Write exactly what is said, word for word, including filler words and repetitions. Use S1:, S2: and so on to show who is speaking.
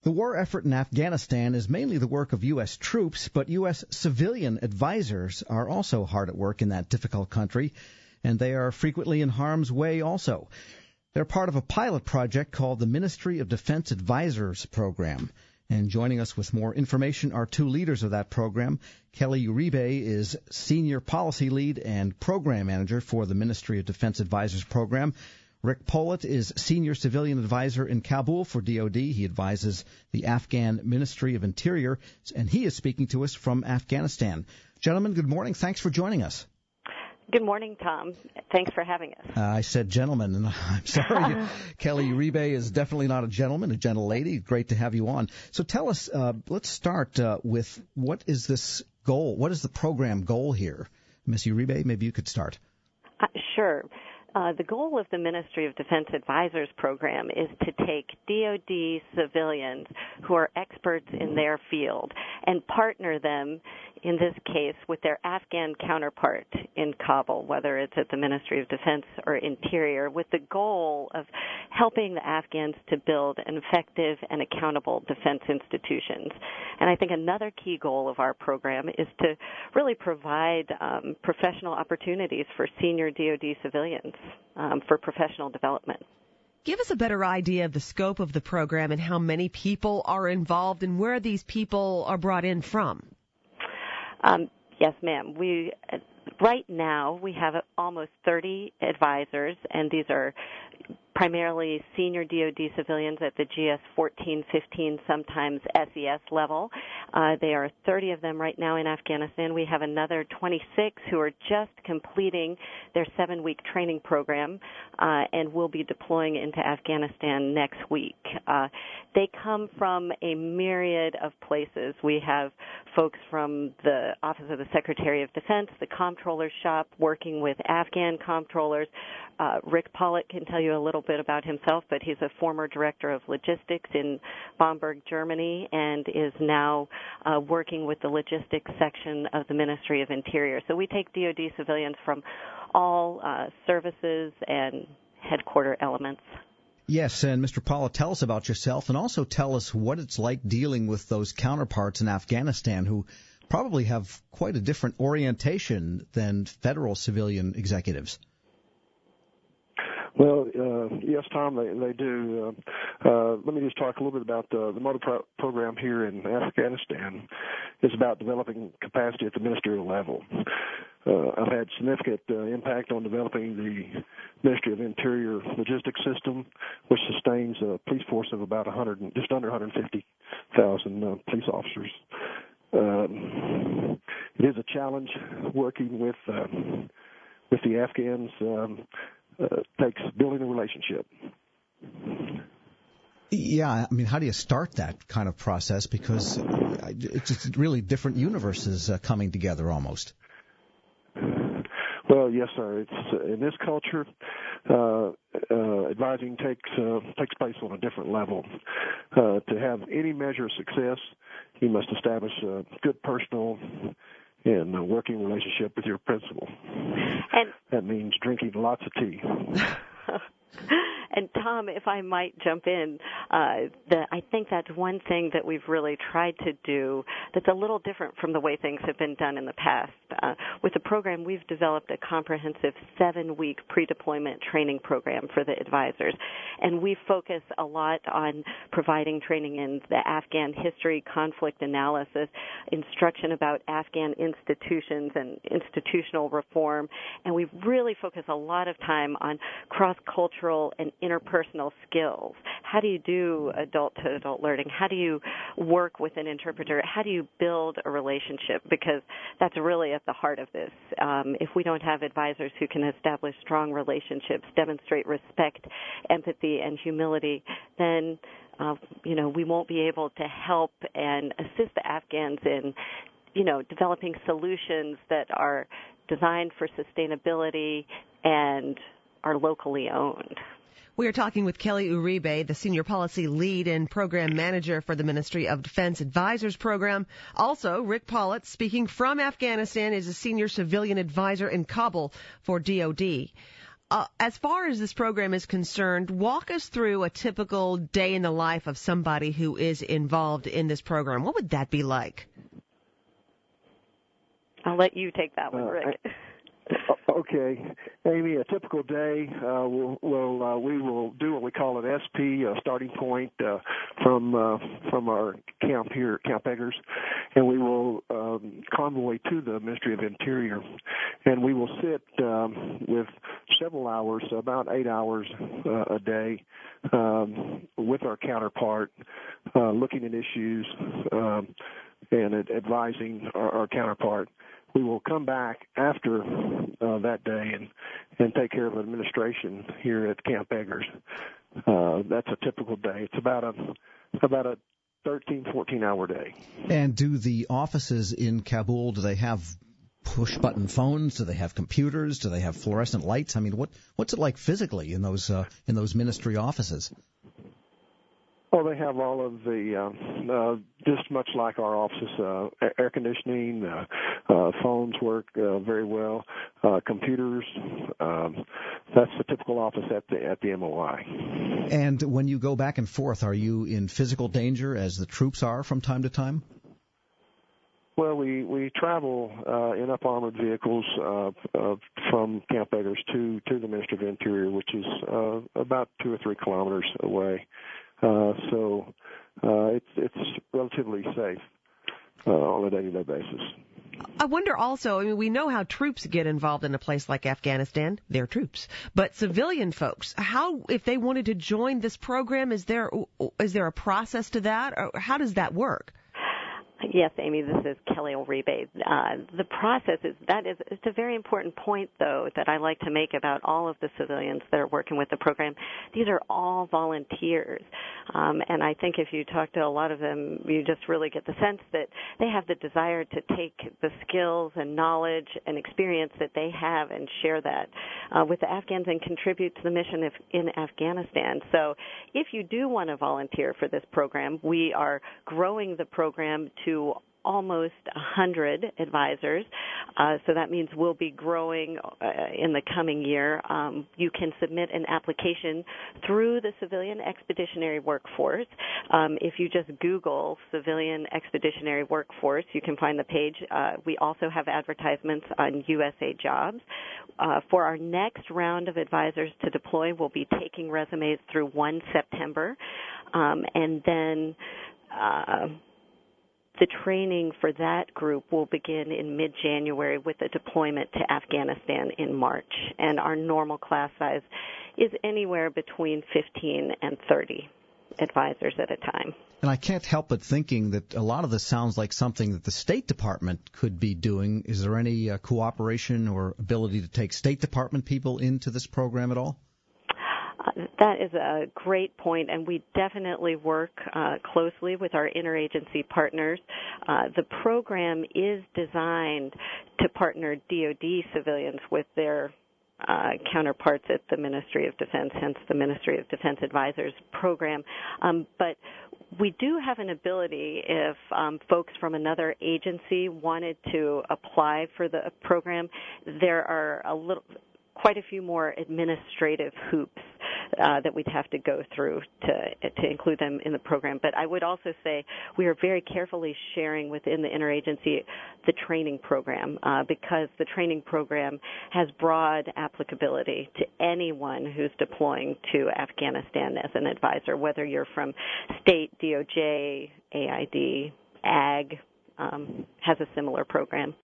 S1: The war effort in Afghanistan is mainly the work of U S troops, but U S civilian advisors are also hard at work in that difficult country, and they are frequently in harm's way also. They're part of a pilot project called the Ministry of Defense Advisors Program. And joining us with more information are two leaders of that program. Kelly Uribe is Senior Policy Lead and Program Manager for the Ministry of Defense Advisors Program. Rick Pollitt is Senior Civilian Advisor in Kabul for D O D. He advises the Afghan Ministry of Interior, and he is speaking to us from Afghanistan. Gentlemen, good morning. Thanks for joining us.
S2: Good morning, Tom. Thanks for having us.
S1: Uh, I said gentlemen, and I'm sorry. Kelly Uribe is definitely not a gentleman, a gentle lady. Great to have you on. So tell us, uh, let's start uh, with what is this goal? What is the program goal here? Miss Uribe, maybe you could start.
S2: Uh, sure. Uh, the goal of the Ministry of Defense Advisors Program is to take D O D civilians who are experts in their field and partner them, in this case, with their Afghan counterpart in Kabul, whether it's at the Ministry of Defense or Interior, with the goal of helping the Afghans to build an effective and accountable defense institutions. And I think another key goal of our program is to really provide um, professional opportunities for senior D O D civilians um, for professional development.
S3: Give us a better idea of the scope of the program and how many people are involved and where these people are brought in from.
S2: Um, yes, ma'am. We right now we have almost thirty advisors, and these are primarily senior D O D civilians at the G S fourteen, fifteen, sometimes S E S level. Uh, there are thirty of them right now in Afghanistan. We have another twenty-six who are just completing their seven-week training program uh, and will be deploying into Afghanistan next week. Uh, they come from a myriad of places. We have folks from the Office of the Secretary of Defense, the Comptroller's Shop, working with Afghan comptrollers. Uh, Rick Pollitt can tell you a little bit about himself, but he's a former director of logistics in Bamberg, Germany, and is now uh, working with the logistics section of the Ministry of Interior. So we take D O D civilians from all uh, services and headquarter elements.
S1: Yes, and Mister Pollitt, tell us about yourself, and also tell us what it's like dealing with those counterparts in Afghanistan who probably have quite a different orientation than federal civilian executives.
S4: Well, uh, yes, Tom, they, they do. Uh, uh, let me just talk a little bit about the, the MOTA pro- program here in Afghanistan. It's about developing capacity at the ministerial level. Uh, I've had significant uh, impact on developing the Ministry of Interior logistics system, which sustains a police force of about one hundred, just under one hundred fifty thousand uh, police officers. Um, it is a challenge working with uh, with the Afghans. Um, Uh, takes building a relationship.
S1: Yeah, I mean, how do you start that kind of process? Because it's just really different universes uh, coming together almost.
S4: Well, yes, sir. It's uh, in this culture, uh, uh, advising takes uh, takes place on a different level. Uh, to have any measure of success, you must establish a good personal and a working relationship with your principal.
S2: And
S4: that means drinking lots of tea.
S2: And Tom, if I might jump in, uh, the, I think that's one thing that we've really tried to do that's a little different from the way things have been done in the past. Uh, with the program, we've developed a comprehensive seven-week pre-deployment training program for the advisors, and we focus a lot on providing training in the Afghan history, conflict analysis, instruction about Afghan institutions and institutional reform, and we really focus a lot of time on cross-cultural and interpersonal skills. How do you do adult-to-adult learning? How do you work with an interpreter? How do you build a relationship? Because that's really at the heart of this. Um, if we don't have advisors who can establish strong relationships, demonstrate respect, empathy, and humility, then uh, you know we won't be able to help and assist the Afghans in you know developing solutions that are designed for sustainability and are locally owned.
S3: We are talking with Kelly Uribe, the Senior Policy Lead and Program Manager for the Ministry of Defense Advisors Program. Also, Rick Pollitt, speaking from Afghanistan, is a Senior Civilian Advisor in Kabul for D O D. Uh, as far as this program is concerned, walk us through a typical day in the life of somebody who is involved in this program. What would that be like?
S2: I'll let you take that one, Rick.
S4: Uh, Okay, Amy. A typical day, uh, we'll, we'll uh, we will do what we call an S P, a starting point uh, from uh, from our camp here at Camp Eggers, and we will um, convoy to the Ministry of Interior, and we will sit um, with several hours, about eight hours uh, a day, um, with our counterpart, uh, looking at issues um, and advising our, our counterpart. We will come back after uh, that day and, and take care of administration here at Camp Eggers. Uh, that's a typical day. It's about a about a thirteen, fourteen hour day.
S1: And do the offices in Kabul, do they have push-button phones? Do they have computers? Do they have fluorescent lights? I mean, what what's it like physically in those uh, in those ministry offices?
S4: Oh, they have all of the, uh, uh, just much like our offices, uh, air conditioning, uh, uh, phones work uh, very well, uh, computers. Um, that's the typical office at the at the M O I.
S1: And when you go back and forth, are you in physical danger as the troops are from time to time?
S4: Well, we we travel uh, in up armored vehicles uh, uh, from Camp Eggers to to the Ministry of Interior, which is uh, about two or three kilometers away. Uh, so uh, it's it's relatively safe uh, on a day-to-day basis.
S3: I wonder also, I mean, we know how troops get involved in a place like Afghanistan. They're troops. But civilian folks, how, if they wanted to join this program, is there is there a process to that? Or how does that work?
S2: Yes, Amy, this is Kelly Uribe. Uh, the process is, that is, it's a very important point, though, that I like to make about all of the civilians that are working with the program. These are all volunteers. Um, and I think if you talk to a lot of them, you just really get the sense that they have the desire to take the skills and knowledge and experience that they have and share that uh, with the Afghans and contribute to the mission of, in Afghanistan. So if you do want to volunteer for this program, we are growing the program to to almost one hundred advisors. Uh, so that means we'll be growing uh, in the coming year. Um, you can submit an application through the Civilian Expeditionary Workforce. Um, if you just Google Civilian Expeditionary Workforce, you can find the page. Uh, we also have advertisements on U S A Jobs. Uh, for our next round of advisors to deploy, we'll be taking resumes through the first of September. Um, and then uh, The training for that group will begin in mid-January with a deployment to Afghanistan in March. And our normal class size is anywhere between fifteen and thirty advisors at a time.
S1: And I can't help but thinking that a lot of this sounds like something that the State Department could be doing. Is there any uh, cooperation or ability to take State Department people into this program at all?
S2: That is a great point, and we definitely work uh, closely with our interagency partners. Uh, the program is designed to partner D O D civilians with their uh, counterparts at the Ministry of Defense, hence the Ministry of Defense Advisors program. Um, but we do have an ability, if um, folks from another agency wanted to apply for the program, there are a little, quite a few more administrative hoops Uh, that we'd have to go through to to include them in the program. But I would also say we are very carefully sharing within the interagency the training program uh, because the training program has broad applicability to anyone who's deploying to Afghanistan as an advisor, whether you're from state, D O J, A I D, A G, um, has a similar program.